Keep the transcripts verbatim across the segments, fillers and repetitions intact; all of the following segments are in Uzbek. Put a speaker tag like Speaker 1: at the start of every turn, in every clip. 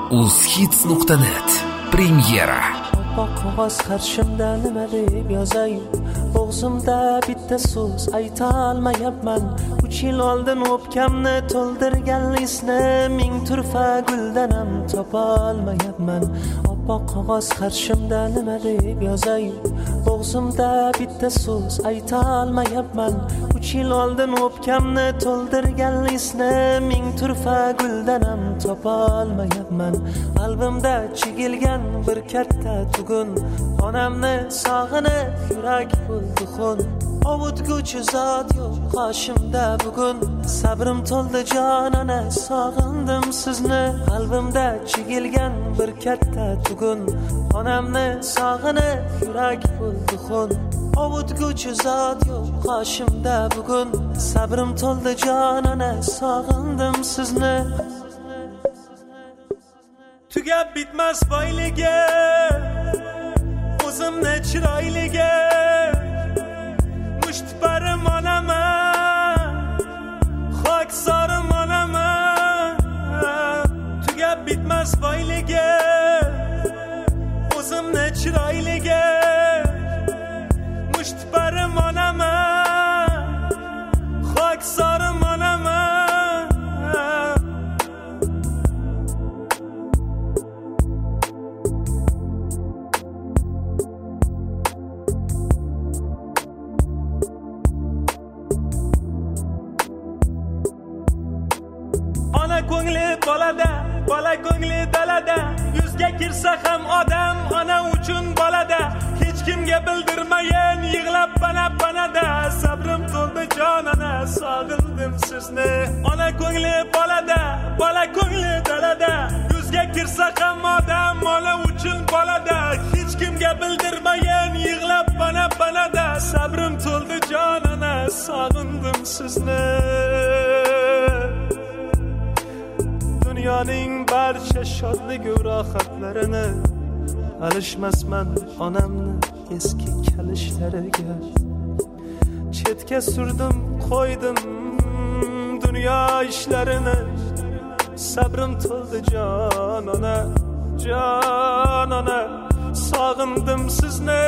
Speaker 1: uzhits nuqta net premyera.
Speaker 2: Oppoq qog'oz qarshimda nima deb yozay? Og'zimda bitta so'z ayta olmayapman. uch yil oldin o'pkamni to'ldirgan isni ming turfa guldanam topa olmayapman. Oppoq qog'oz qarshimda nima deb yozay? Og'zimda bitta so'z ayta olmayapman. uch yil oldin o'pkamni to'ldirgan isni ming turfa guldanam topa olmayapman. Qalbimda chigilgan bir katta tugun, onamni sog'inib yurak bo'ldi xun. Ovutguchi zot yo'q qoshimda bugun, sabrim to'ldi jonona, sog'indim sizni. Qalbimda chigilgan bir katta tugun, onamni sog'inib yurak bo'ldi xun. Ovutguchi zot yo'q qoshimda bugun, sabrim to'ldi jonona, sog'indim sizni. Tugab bitmas boyligi, o'zimni chiroyligi, mushtparim onaman, xoksorim onaman. Tugab bitmas boyligi, o'zimni chiroyligi, mushtparim onaman, xoksorim onaman. Ona ko'ngli bolada, bola ko'ngli dalada, yuzga kirsa ham odam ona uchun bolada. Hech kimga bildirmayin yig'lab bana-banada, sabrim to'ldi jonona, sog'indim sizni. Ona ko'ngli bolada, bola ko'ngli dalada, yuzga kirsa ham odam ona uchun bolada. Hech kimga bildirmayin yig'lab bana-banada, sabrim to'ldi jonona, sog'indim sizni. Dunyoning barcha shodlik va rohatlarini alishmasman onamni eski kalishlariga. Chetga surdim, qo'ydim dunyo ishlarini, sabrim to'ldi jonona, jonona, sog'indim sizni.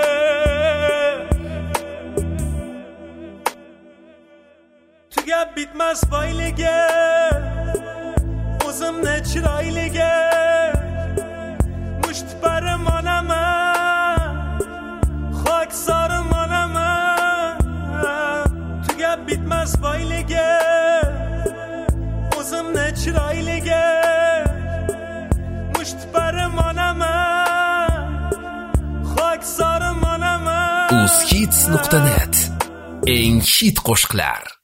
Speaker 2: Tugab bitmas boyligi, o'zimni chiroyligi, mushtparim onaman, xoksorim onaman. Tugab bitmas boyligi, o'zimni chiroyligi, mushtparim onaman, xoksorim onaman.
Speaker 1: uzhits nuqta net eng hit qo'shiqlar.